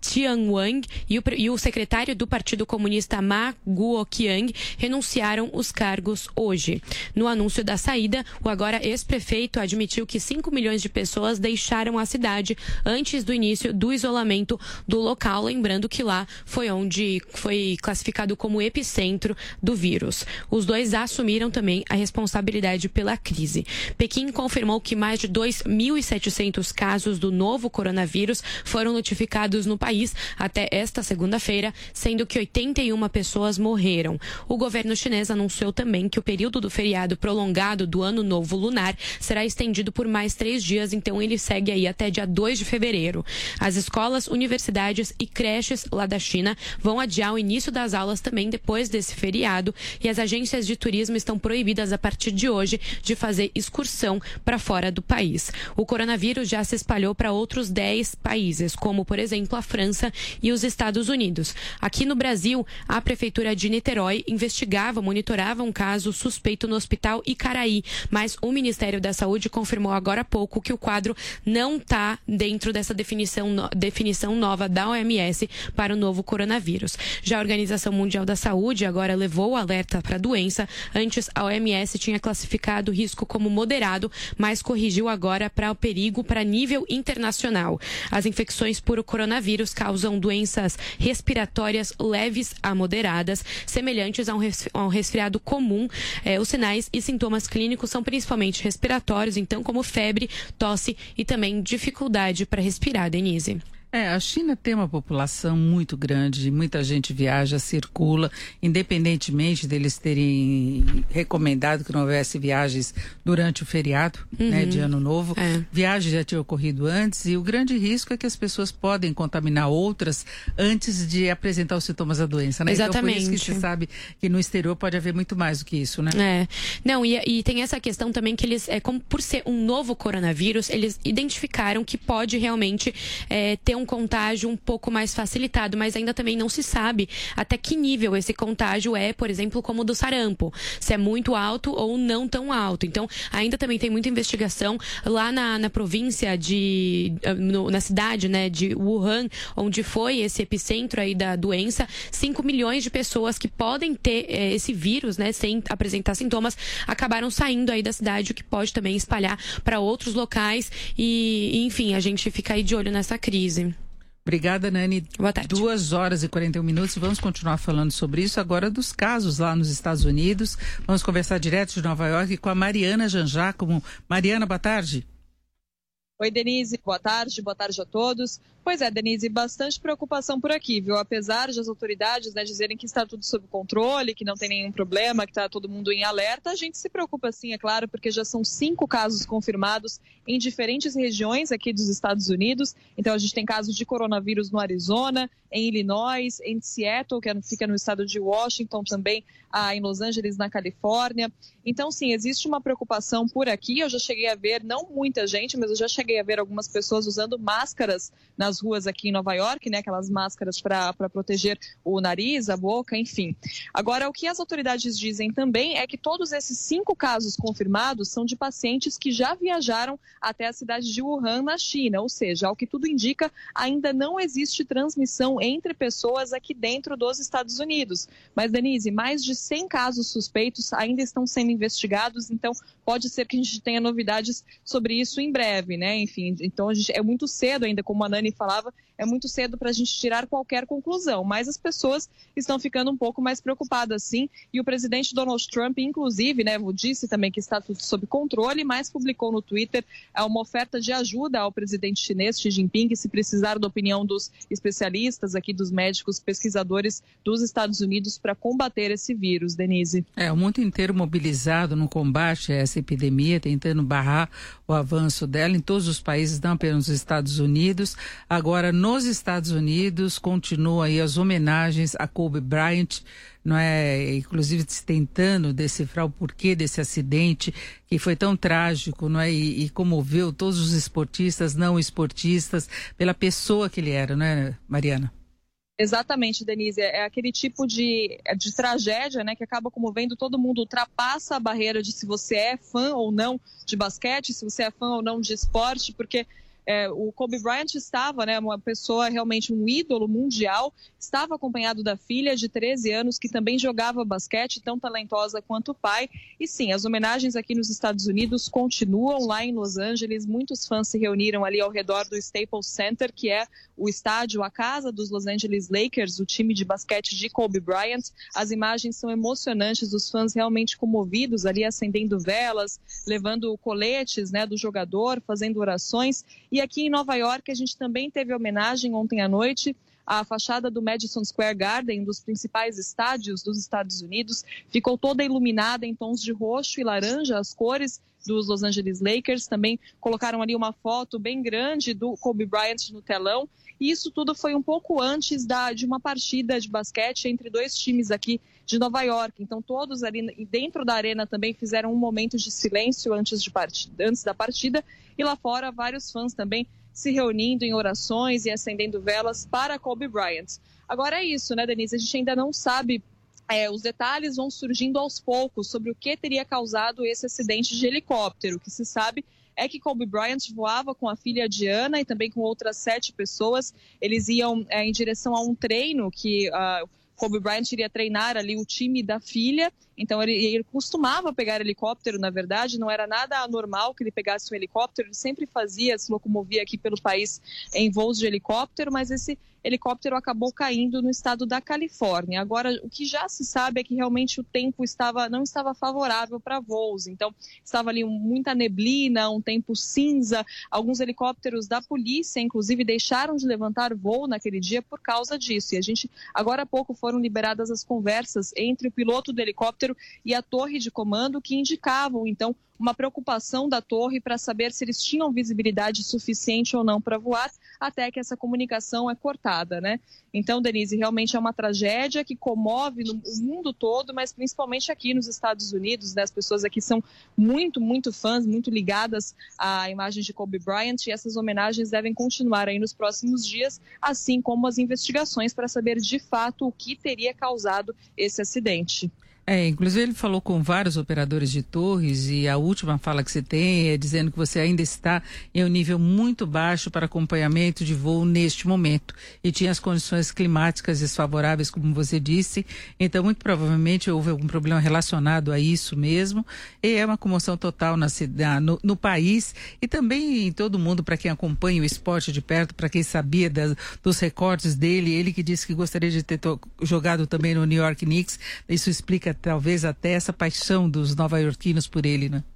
Tianwang e o, e o secretário do Partido Comunista Ma Guoqiang renunciaram os cargos hoje. No anúncio da saída, o agora ex-prefeito admitiu que cinco milhões de pessoas deixaram a cidade antes do início do isolamento do local, lembrando que lá foi onde foi classificado como epicentro do vírus. Os dois assumiram também a responsabilidade pela crise. Pequim confirmou que mais de dois mil e setecentos casos do novo coronavírus foram notificados no país até esta segunda-feira, sendo que oitenta e uma pessoas morreram. O governo chinês anunciou também que o período do feriado prolongado do Ano Novo Lunar será estendido por mais três dias, então ele segue aí até dia dois de fevereiro. As escolas, universidades e creches lá da China vão adiar o início das aulas também depois desse feriado, e as agências de turismo estão proibidas a partir de hoje de fazer excursão para fora do país. O coronavírus já se espalhou para outros dez países, como, por exemplo, a França e os Estados Unidos. Aqui no Brasil, a Prefeitura de Niterói investigava, monitorava um caso suspeito no Hospital Icaraí, mas o Ministério da Saúde confirmou agora há pouco que o quadro não está dentro dessa definição, definição nova da O M S para o novo coronavírus. Já a Organização Mundial da Saúde agora levou o alerta para a doença. Antes, a O M S tinha classificado o risco como moderado, mas corrigiu agora para o perigo para nível internacional. As infecções por coronavírus causam doenças respiratórias leves a moderadas, semelhantes a um resfriado comum. É, os sinais e sintomas clínicos são principalmente respiratórios, então como febre, tosse e também dificuldade para respirar, Denise. É, a China tem uma população muito grande, muita gente viaja, circula, independentemente deles terem recomendado que não houvesse viagens durante o feriado, uhum. né, de Ano Novo. É. Viagens já tinham ocorrido antes e o grande risco é que as pessoas podem contaminar outras antes de apresentar os sintomas da doença, né? Exatamente. Então, por isso que se sabe que no exterior pode haver muito mais do que isso, né? É. Não, e, e tem essa questão também que eles, é, como por ser um novo coronavírus, eles identificaram que pode realmente é, ter um contágio um pouco mais facilitado, mas ainda também não se sabe até que nível esse contágio é, por exemplo, como o do sarampo, se é muito alto ou não tão alto. Então, ainda também tem muita investigação lá na, na província de, no, na cidade, né, de Wuhan, onde foi esse epicentro aí da doença. cinco milhões de pessoas que podem ter eh, esse vírus, né, sem apresentar sintomas, acabaram saindo aí da cidade, o que pode também espalhar para outros locais e, enfim, a gente fica aí de olho nessa crise. Obrigada, Nani. Boa tarde. Duas horas e quarenta e um minutos. Vamos continuar falando sobre isso agora dos casos lá nos Estados Unidos. Vamos conversar direto de Nova York com a Mariana Janjacomo. Mariana, boa tarde. Oi, Denise. Boa tarde. Boa tarde a todos. Pois é, Denise, bastante preocupação por aqui, viu? Apesar de as autoridades, né, dizerem que está tudo sob controle, que não tem nenhum problema, que está todo mundo em alerta, a gente se preocupa sim, é claro, porque já são cinco casos confirmados em diferentes regiões aqui dos Estados Unidos. Então a gente tem casos de coronavírus no Arizona, em Illinois, em Seattle, que fica no estado de Washington, também ah, em Los Angeles, na Califórnia. Então sim, existe uma preocupação por aqui. Eu já cheguei a ver, não muita gente, mas eu já cheguei a ver algumas pessoas usando máscaras nas ruas aqui em Nova York, né? Aquelas máscaras para proteger o nariz, a boca, enfim. Agora, o que as autoridades dizem também é que todos esses cinco casos confirmados são de pacientes que já viajaram até a cidade de Wuhan, na China, ou seja, ao que tudo indica, ainda não existe transmissão entre pessoas aqui dentro dos Estados Unidos. Mas, Denise, mais de cem casos suspeitos ainda estão sendo investigados, então pode ser que a gente tenha novidades sobre isso em breve, né? Enfim, então a gente, é muito cedo ainda, como a Nani falava, é muito cedo para a gente tirar qualquer conclusão, mas as pessoas estão ficando um pouco mais preocupadas, sim, e o presidente Donald Trump, inclusive, né, disse também que está tudo sob controle, mas publicou no Twitter uma oferta de ajuda ao presidente chinês Xi Jinping, se precisar da opinião dos especialistas aqui, dos médicos, pesquisadores dos Estados Unidos para combater esse vírus, Denise. É, o mundo inteiro mobilizado no combate a essa epidemia, tentando barrar o avanço dela em todos os países, não apenas nos Estados Unidos. Agora, nos Estados Unidos, continuam aí as homenagens a Kobe Bryant, não é? Inclusive tentando decifrar o porquê desse acidente que foi tão trágico, não é? E, e comoveu todos os esportistas, não esportistas, pela pessoa que ele era, não é, Mariana? Exatamente, Denise. É aquele tipo de, de tragédia, né, que acaba comovendo todo mundo, ultrapassa a barreira de se você é fã ou não de basquete, se você é fã ou não de esporte, porque É, o Kobe Bryant estava, né, uma pessoa realmente um ídolo mundial, estava acompanhado da filha de treze anos, que também jogava basquete, tão talentosa quanto o pai. E sim, as homenagens aqui nos Estados Unidos continuam lá em Los Angeles. Muitos fãs se reuniram ali ao redor do Staples Center, que é o estádio, a casa dos Los Angeles Lakers, o time de basquete de Kobe Bryant. As imagens são emocionantes, os fãs realmente comovidos ali, acendendo velas, levando coletes, né, do jogador, fazendo orações. E aqui em Nova York a gente também teve homenagem ontem à noite. A fachada do Madison Square Garden, um dos principais estádios dos Estados Unidos, ficou toda iluminada em tons de roxo e laranja, as cores dos Los Angeles Lakers. Também colocaram ali uma foto bem grande do Kobe Bryant no telão. E isso tudo foi um pouco antes da, de uma partida de basquete entre dois times aqui de Nova York. Então todos ali dentro da arena também fizeram um momento de silêncio antes, de part... antes da partida. E lá fora vários fãs também se reunindo em orações e acendendo velas para Kobe Bryant. Agora é isso, né, Denise? A gente ainda não sabe, é, os detalhes vão surgindo aos poucos sobre o que teria causado esse acidente de helicóptero. O que se sabe é que Kobe Bryant voava com a filha Diana e também com outras sete pessoas. Eles iam é, em direção a um treino que uh, Kobe Bryant iria treinar ali o time da filha. Então ele, ele costumava pegar helicóptero, na verdade, não era nada anormal que ele pegasse um helicóptero, ele sempre fazia, se locomovia aqui pelo país em voos de helicóptero, mas esse helicóptero acabou caindo no estado da Califórnia. Agora, o que já se sabe é que realmente o tempo estava, não estava favorável para voos, então estava ali muita neblina, um tempo cinza, alguns helicópteros da polícia, inclusive, deixaram de levantar voo naquele dia por causa disso, e a gente, agora há pouco foram liberadas as conversas entre o piloto do helicóptero e a torre de comando, que indicavam, então, uma preocupação da torre para saber se eles tinham visibilidade suficiente ou não para voar, até que essa comunicação é cortada, né? Então, Denise, realmente é uma tragédia que comove no o mundo todo, mas principalmente aqui nos Estados Unidos, né? As pessoas aqui são muito, muito fãs, muito ligadas à imagem de Kobe Bryant, e essas homenagens devem continuar aí nos próximos dias, assim como as investigações para saber de fato o que teria causado esse acidente. É, inclusive ele falou com vários operadores de torres, e a última fala que você tem é dizendo que você ainda está em um nível muito baixo para acompanhamento de voo neste momento, e tinha as condições climáticas desfavoráveis, como você disse, então muito provavelmente houve algum problema relacionado a isso mesmo, e é uma comoção total na cidade, no, no país e também em todo mundo, para quem acompanha o esporte de perto, para quem sabia das, dos recordes dele, ele que disse que gostaria de ter to, jogado também no New York Knicks. Isso explica talvez até essa paixão dos nova-iorquinos por ele, né?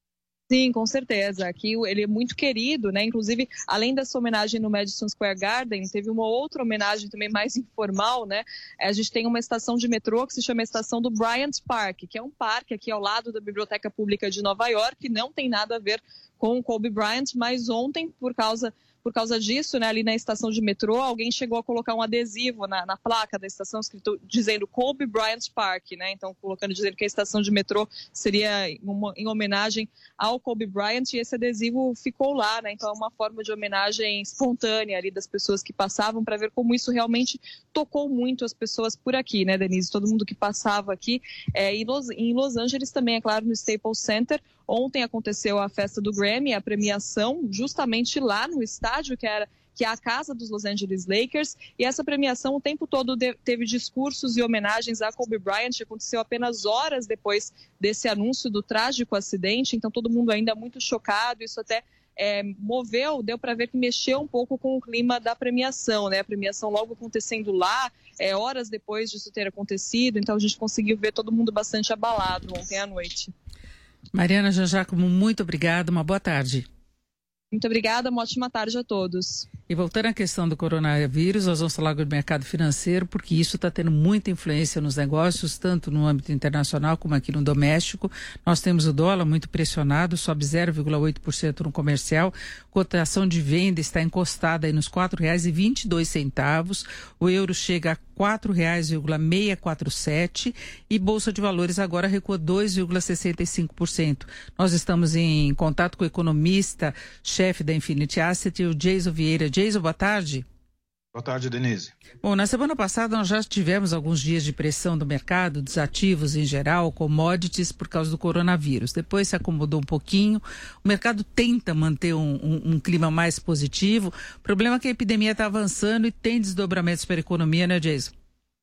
Sim, com certeza. Aqui ele é muito querido, né? Inclusive, além dessa homenagem no Madison Square Garden, teve uma outra homenagem também mais informal, né? A gente tem uma estação de metrô que se chama Estação do Bryant Park, que é um parque aqui ao lado da Biblioteca Pública de Nova York, não tem nada a ver com o Kobe Bryant, mas ontem, por causa... Por causa disso, né, ali na estação de metrô, alguém chegou a colocar um adesivo na, na placa da estação, escrito dizendo Kobe Bryant Park, né? Então, colocando, dizendo que a estação de metrô seria uma, em homenagem ao Kobe Bryant, e esse adesivo ficou lá, né? Então, é uma forma de homenagem espontânea ali das pessoas que passavam, para ver como isso realmente tocou muito as pessoas por aqui, né, Denise? Todo mundo que passava aqui. É, em, Los, em Los Angeles também, é claro, no Staples Center. Ontem aconteceu a festa do Grammy, a premiação, justamente lá no estádio, que era que é a casa dos Los Angeles Lakers, e essa premiação o tempo todo de, teve discursos e homenagens a Kobe Bryant. Aconteceu apenas horas depois desse anúncio do trágico acidente, então todo mundo ainda muito chocado. Isso até é, moveu, deu para ver que mexeu um pouco com o clima da premiação, né? A premiação logo acontecendo lá, é, horas depois disso ter acontecido, então a gente conseguiu ver todo mundo bastante abalado ontem à noite. Mariana Janjacomo, muito obrigada, uma boa tarde. Muito obrigada, uma ótima tarde a todos. E voltando à questão do coronavírus, nós vamos falar do mercado financeiro, porque isso está tendo muita influência nos negócios, tanto no âmbito internacional como aqui no doméstico. Nós temos o dólar muito pressionado, sobe zero vírgula oito por cento no comercial, cotação de venda está encostada aí nos quatro reais e vinte e dois centavos, o euro chega a quatro reais seiscentos e quarenta e sete e Bolsa de Valores agora recua dois vírgula sessenta e cinco por cento. Nós estamos em contato com o economista, chefe da Infinity Asset, o Jason Vieira. Jason, boa tarde. Boa tarde, Denise. Bom, na semana passada nós já tivemos alguns dias de pressão do mercado, dos ativos em geral, commodities, por causa do coronavírus. Depois se acomodou um pouquinho, o mercado tenta manter um, um, um clima mais positivo. O problema é que a epidemia está avançando e tem desdobramentos para a economia, né, Jason?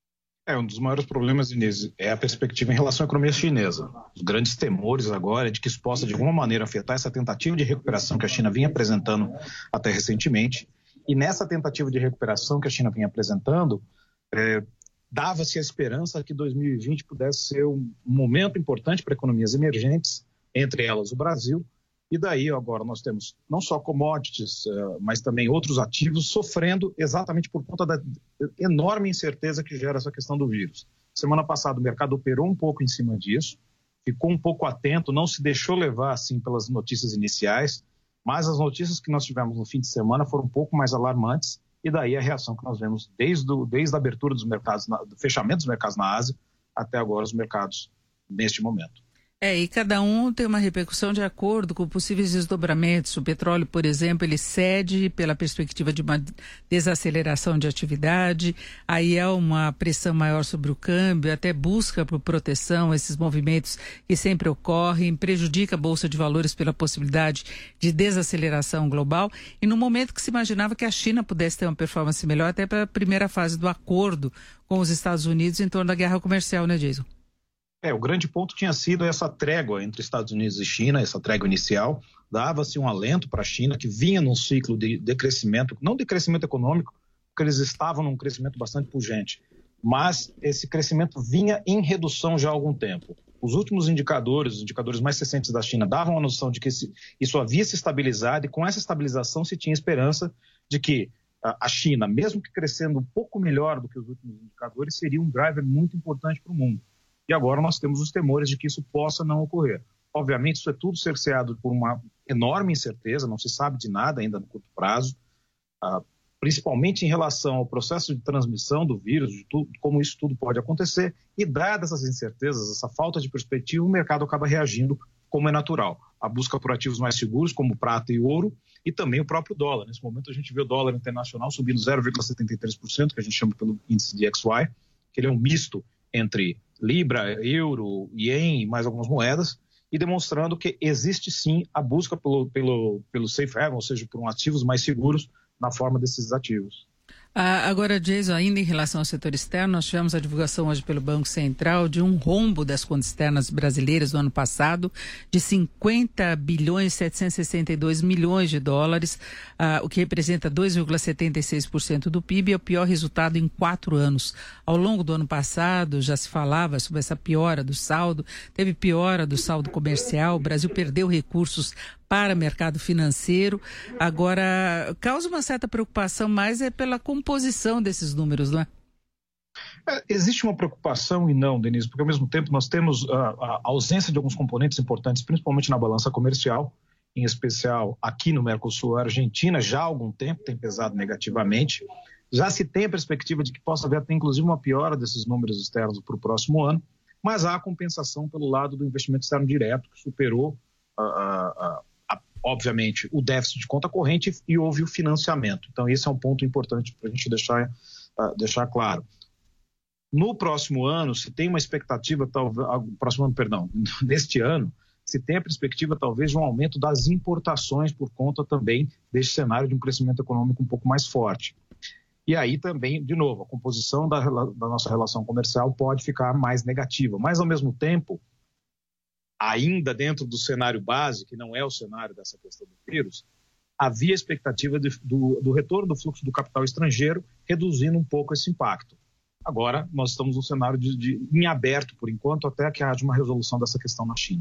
É, um dos maiores problemas, Denise, é a perspectiva em relação à economia chinesa. Os grandes temores agora é de que isso possa, de alguma maneira, afetar essa tentativa de recuperação que a China vinha apresentando até recentemente. E nessa tentativa de recuperação que a China vinha apresentando, é, dava-se a esperança que dois mil e vinte pudesse ser um momento importante para economias emergentes, entre elas o Brasil. E daí agora nós temos não só commodities, mas também outros ativos sofrendo exatamente por conta da enorme incerteza que gera essa questão do vírus. Semana passada o mercado operou um pouco em cima disso, ficou um pouco atento, não se deixou levar assim pelas notícias iniciais, mas as notícias que nós tivemos no fim de semana foram um pouco mais alarmantes e daí a reação que nós vemos desde, o, desde a abertura dos mercados, na, do fechamento dos mercados na Ásia até agora os mercados neste momento. É, e cada um tem uma repercussão de acordo com possíveis desdobramentos. O petróleo, por exemplo, ele cede pela perspectiva de uma desaceleração de atividade, aí há uma pressão maior sobre o câmbio, até busca por proteção, esses movimentos que sempre ocorrem, prejudica a Bolsa de Valores pela possibilidade de desaceleração global, e no momento que se imaginava que a China pudesse ter uma performance melhor, até para a primeira fase do acordo com os Estados Unidos em torno da guerra comercial, né, Jason? É, o grande ponto tinha sido essa trégua entre Estados Unidos e China, essa trégua inicial, dava-se um alento para a China, que vinha num ciclo de decrescimento, não de crescimento econômico, porque eles estavam num crescimento bastante pujante, mas esse crescimento vinha em redução já há algum tempo. Os últimos indicadores, os indicadores mais recentes da China, davam a noção de que isso havia se estabilizado e com essa estabilização se tinha esperança de que a China, mesmo que crescendo um pouco melhor do que os últimos indicadores, seria um driver muito importante para o mundo. E agora nós temos os temores de que isso possa não ocorrer. Obviamente, isso é tudo cerceado por uma enorme incerteza, não se sabe de nada ainda no curto prazo, ah, principalmente em relação ao processo de transmissão do vírus, de tudo, como isso tudo pode acontecer, e dadas essas incertezas, essa falta de perspectiva, o mercado acaba reagindo como é natural. A busca por ativos mais seguros, como prata e ouro, e também o próprio dólar. Nesse momento a gente vê o dólar internacional subindo zero vírgula setenta e três por cento, que a gente chama pelo índice de X Y, que ele é um misto entre Libra, Euro, Ien e mais algumas moedas, e demonstrando que existe sim a busca pelo, pelo, pelo safe haven, ou seja, por um ativos mais seguros na forma desses ativos. Ah, agora, Jason, ainda em relação ao setor externo, nós tivemos a divulgação hoje pelo Banco Central de um rombo das contas externas brasileiras do ano passado de cinquenta bilhões setecentos e sessenta e dois milhões de dólares, ah, o que representa dois vírgula setenta e seis por cento do P I B, é o pior resultado em quatro anos. Ao longo do ano passado já se falava sobre essa piora do saldo, teve piora do saldo comercial, o Brasil perdeu recursos para o mercado financeiro. Agora, causa uma certa preocupação, mas é pela composição desses números, não é? É, existe uma preocupação e não, Denise, porque ao mesmo tempo nós temos a, a ausência de alguns componentes importantes, principalmente na balança comercial, em especial aqui no Mercosul, a Argentina já há algum tempo tem pesado negativamente. Já se tem a perspectiva de que possa haver até inclusive uma piora desses números externos para o próximo ano, mas há a compensação pelo lado do investimento externo direto, que superou a, a, a, obviamente, o déficit de conta corrente e houve o financiamento. Então, esse é um ponto importante para a gente deixar, uh, deixar claro. No próximo ano, se tem uma expectativa, talvez, próximo ano, perdão, neste ano, se tem a perspectiva, talvez, de um aumento das importações por conta também deste cenário de um crescimento econômico um pouco mais forte. E aí também, de novo, a composição da, da nossa relação comercial pode ficar mais negativa, mas, ao mesmo tempo, ainda dentro do cenário base, que não é o cenário dessa questão do vírus, havia expectativa de, do, do retorno do fluxo do capital estrangeiro, reduzindo um pouco esse impacto. Agora, nós estamos num cenário de, de, em aberto, por enquanto, até que haja uma resolução dessa questão na China.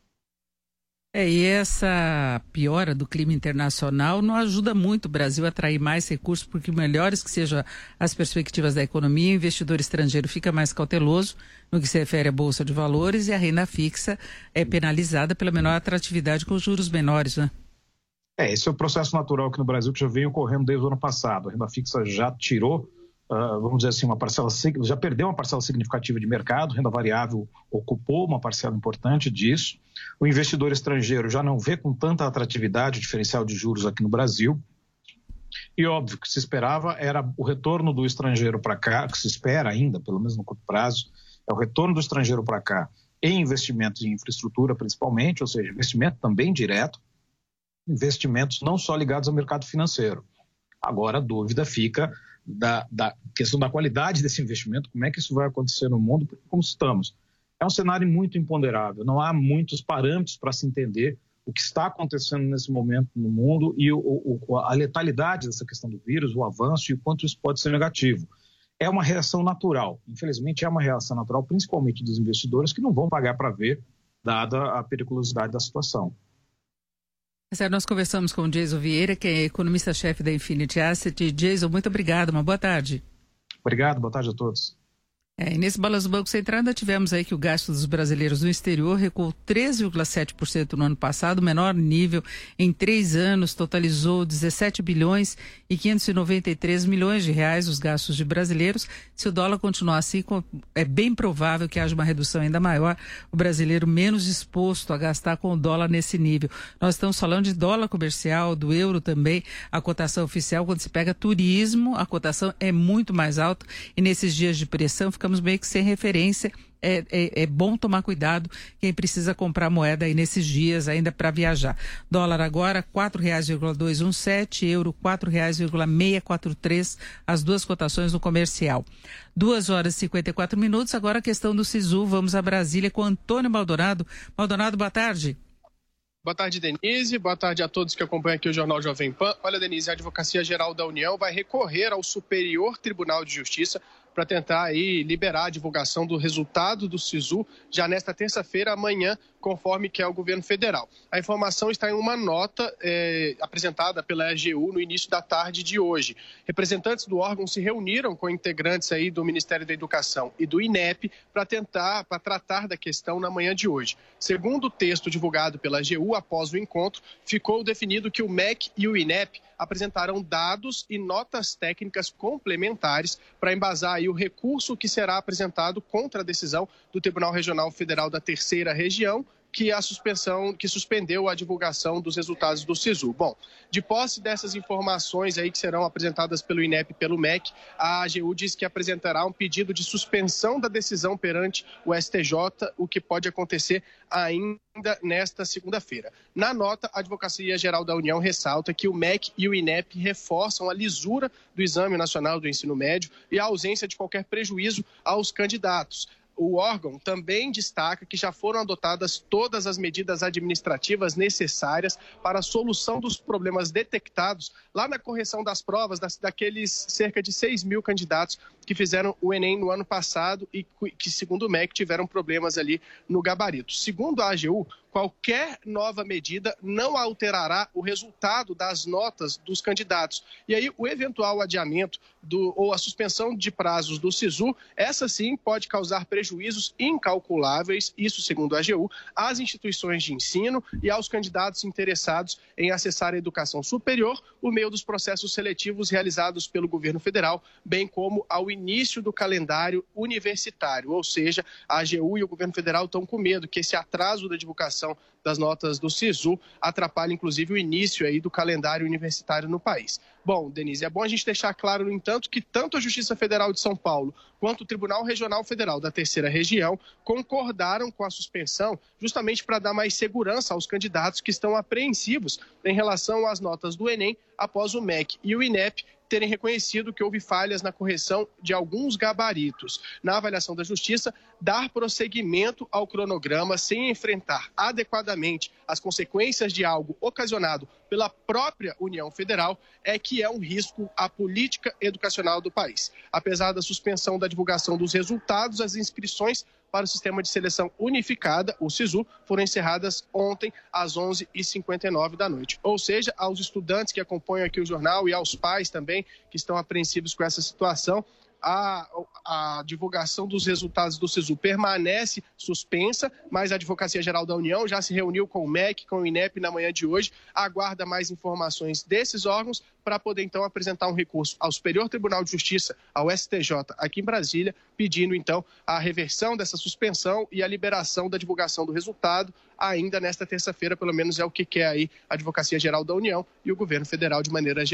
É, e essa piora do clima internacional não ajuda muito o Brasil a atrair mais recursos, porque melhores que sejam as perspectivas da economia, o investidor estrangeiro fica mais cauteloso no que se refere à Bolsa de Valores e a renda fixa é penalizada pela menor atratividade com os juros menores, né? É, esse é o processo natural aqui no Brasil que já vem ocorrendo desde o ano passado. A renda fixa já tirou, uh, vamos dizer assim, uma parcela, já perdeu uma parcela significativa de mercado, renda variável ocupou uma parcela importante disso. O investidor estrangeiro já não vê com tanta atratividade o diferencial de juros aqui no Brasil. E óbvio que se esperava era o retorno do estrangeiro para cá, que se espera ainda, pelo menos no curto prazo, é o retorno do estrangeiro para cá em investimentos em infraestrutura principalmente, ou seja, investimento também direto, investimentos não só ligados ao mercado financeiro. Agora a dúvida fica da, da questão da qualidade desse investimento, como é que isso vai acontecer no mundo, porque como estamos. É um cenário muito imponderável, não há muitos parâmetros para se entender o que está acontecendo nesse momento no mundo e o, o, a letalidade dessa questão do vírus, o avanço e o quanto isso pode ser negativo. É uma reação natural, infelizmente é uma reação natural, principalmente dos investidores que não vão pagar para ver, dada a periculosidade da situação. Nós conversamos com o Jason Vieira, que é economista-chefe da Infinity Asset. Jason, muito obrigado, uma boa tarde. Obrigado, boa tarde a todos. É, e nesse balanço do Banco Central ainda tivemos aí que o gasto dos brasileiros no exterior recuou três vírgula sete por cento no ano passado, o menor nível em três anos, totalizou dezessete bilhões e quinhentos e noventa e três milhões de reais os gastos de brasileiros. Se o dólar continuar assim, é bem provável que haja uma redução ainda maior, o brasileiro menos disposto a gastar com o dólar nesse nível. Nós estamos falando de dólar comercial, do euro também, a cotação oficial, quando se pega turismo, a cotação é muito mais alta e nesses dias de pressão fica Ficamos meio que sem referência. É, é, é bom tomar cuidado quem precisa comprar moeda aí nesses dias ainda para viajar. Dólar agora quatro reais e duzentos e dezessete, euro quatro reais e seiscentos e quarenta e três, as duas cotações no comercial. duas horas e cinquenta e quatro minutos, agora a questão do Sisu, vamos a Brasília com Antônio Maldonado. Maldonado, boa tarde. Boa tarde, Denise. Boa tarde a todos que acompanham aqui o Jornal Jovem Pan. Olha, Denise, a Advocacia Geral da União vai recorrer ao Superior Tribunal de Justiça para tentar aí liberar a divulgação do resultado do Sisu já nesta terça-feira, amanhã, conforme quer o governo federal. A informação está em uma nota é, apresentada pela A G U no início da tarde de hoje. Representantes do órgão se reuniram com integrantes aí do Ministério da Educação e do INEP para tentar, para tratar da questão na manhã de hoje. Segundo o texto divulgado pela A G U, após o encontro, ficou definido que o M E C e o INEP apresentarão dados e notas técnicas complementares para embasar aí o recurso que será apresentado contra a decisão do Tribunal Regional Federal da Terceira Região, que a suspensão, que suspendeu a divulgação dos resultados do Sisu. Bom, de posse dessas informações aí que serão apresentadas pelo INEP e pelo M E C, a A G U diz que apresentará um pedido de suspensão da decisão perante o S T J, o que pode acontecer ainda nesta segunda-feira. Na nota, a Advocacia Geral da União ressalta que o M E C e o INEP reforçam a lisura do Exame Nacional do Ensino Médio e a ausência de qualquer prejuízo aos candidatos. O órgão também destaca que já foram adotadas todas as medidas administrativas necessárias para a solução dos problemas detectados lá na correção das provas das, daqueles cerca de seis mil candidatos que fizeram o Enem no ano passado e que, segundo o M E C, tiveram problemas ali no gabarito. Segundo a A G U, qualquer nova medida não alterará o resultado das notas dos candidatos. E aí, o eventual adiamento do, ou a suspensão de prazos do Sisu, essa sim pode causar prejuízos incalculáveis, isso segundo a A G U, às instituições de ensino e aos candidatos interessados em acessar a educação superior por meio dos processos seletivos realizados pelo governo federal, bem como ao início do calendário universitário. Ou seja, a A G U e o governo federal estão com medo que esse atraso da divulgação das notas do Sisu atrapalha, inclusive, o início aí do calendário universitário no país. Bom, Denise, é bom a gente deixar claro, no entanto, que tanto a Justiça Federal de São Paulo quanto o Tribunal Regional Federal da Terceira Região concordaram com a suspensão justamente para dar mais segurança aos candidatos que estão apreensivos em relação às notas do Enem após o M E C e o INEP terem reconhecido que houve falhas na correção de alguns gabaritos. Na avaliação da Justiça, dar prosseguimento ao cronograma sem enfrentar adequadamente as consequências de algo ocasionado pela própria União Federal é que é um risco à política educacional do país. Apesar da suspensão da divulgação dos resultados, as inscrições para o Sistema de Seleção Unificada, o Sisu, foram encerradas ontem às onze e cinquenta e nove da noite. Ou seja, aos estudantes que acompanham aqui o jornal e aos pais também que estão apreensivos com essa situação, A, a divulgação dos resultados do Sisu permanece suspensa, mas a Advocacia Geral da União já se reuniu com o M E C, com o INEP na manhã de hoje, aguarda mais informações desses órgãos para poder então apresentar um recurso ao Superior Tribunal de Justiça, ao S T J, aqui em Brasília, pedindo então a reversão dessa suspensão e a liberação da divulgação do resultado ainda nesta terça-feira, pelo menos é o que quer aí a Advocacia Geral da União e o governo federal de maneira geral.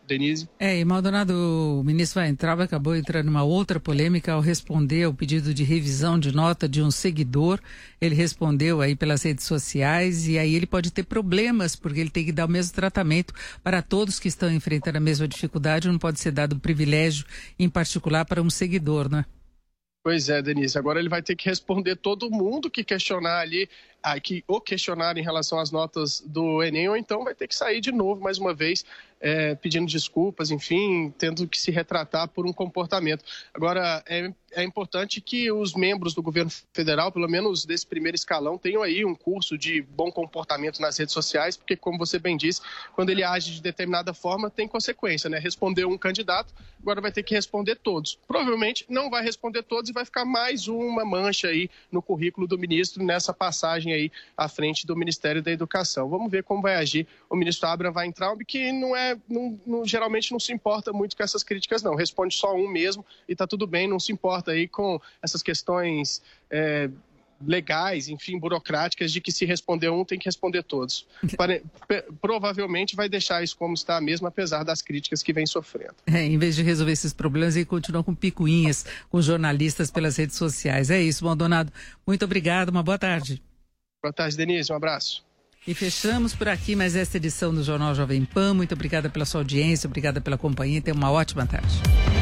Denise. É, e Maldonado, o ministro Weintraub acabou entrando numa outra polêmica ao responder ao pedido de revisão de nota de um seguidor. Ele respondeu aí pelas redes sociais e aí ele pode ter problemas, porque ele tem que dar o mesmo tratamento para todos que estão enfrentando a mesma dificuldade. Não pode ser dado um privilégio, em particular, para um seguidor, né? Pois é, Denise. Agora ele vai ter que responder todo mundo que questionar ali, ah, que, ou questionar em relação às notas do Enem, ou então vai ter que sair de novo, mais uma vez, é, pedindo desculpas, enfim, tendo que se retratar por um comportamento. Agora, é, é importante que os membros do governo federal, pelo menos desse primeiro escalão, tenham aí um curso de bom comportamento nas redes sociais, porque, como você bem disse, quando ele age de determinada forma, tem consequência, né? Respondeu um candidato, agora vai ter que responder todos. Provavelmente não vai responder todos e vai ficar mais uma mancha aí no currículo do ministro nessa passagem aí à frente do Ministério da Educação. Vamos ver como vai agir o ministro Abraham Weintraub, que não é, não, não, geralmente não se importa muito com essas críticas, não. Responde só um mesmo e está tudo bem, não se importa aí com essas questões é, legais, enfim, burocráticas, de que se responder um tem que responder todos. Pare, provavelmente vai deixar isso como está mesmo, apesar das críticas que vem sofrendo. É, em vez de resolver esses problemas, ele continua com picuinhas com jornalistas pelas redes sociais. É isso, Maldonado. Muito obrigado, uma boa tarde. Boa tarde, Denise. Um abraço. E fechamos por aqui mais esta edição do Jornal Jovem Pan. Muito obrigada pela sua audiência, obrigada pela companhia. Tenha uma ótima tarde.